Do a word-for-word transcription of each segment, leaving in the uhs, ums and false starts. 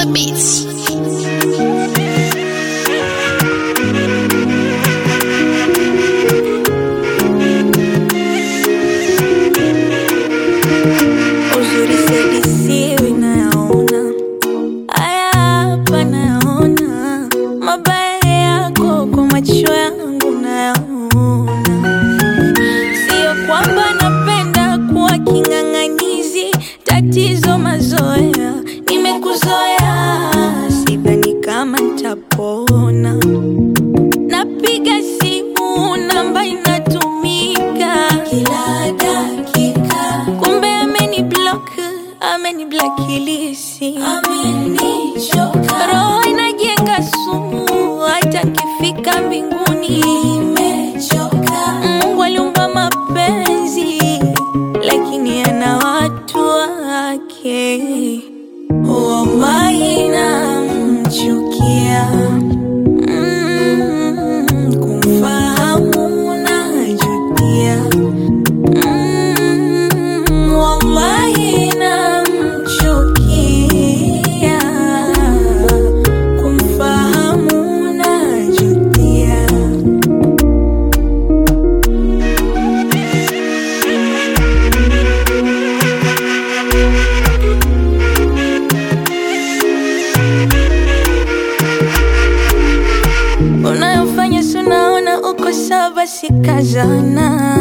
beats. Uzuri sedisiwi nayaona, haya hapa nayaona, mabaya yako kwa macho yangu nayaona. Sio kwamba napenda kuwa king'ang'anizi, tatizo mazoea, nimekuzoea, sidhani kama nitapona. Napiga simu namba inatumika kila dakika, kumbe ameni block, ameni blacklist, amenichoka. Roho inajenga sumu, hata nikifika mbinguni nimechoka. Mungu aliumba mapenzi, lakini ana watu wake. Wallahi namchukia, mm, kumfahamu najutia, mm, wallahi namchukia, kumfahamu najutia. Unayofanya sunaona uko sawa, basi kazana.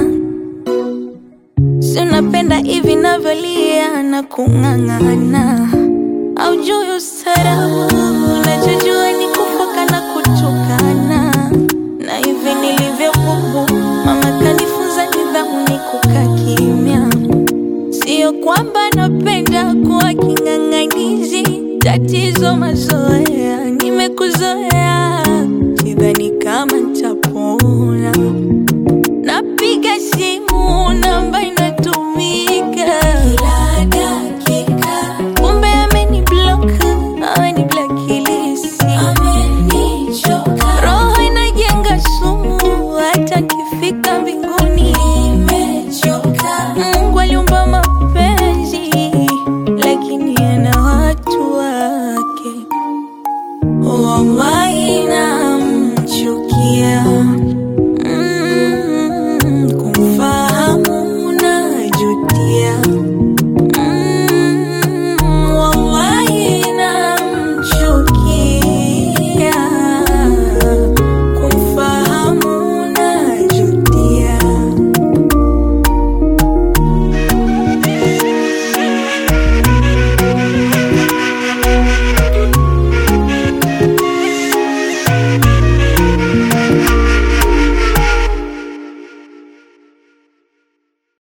Sunapenda hivi navyolia na kung'ang'ana, aujui ustarabu, unachojua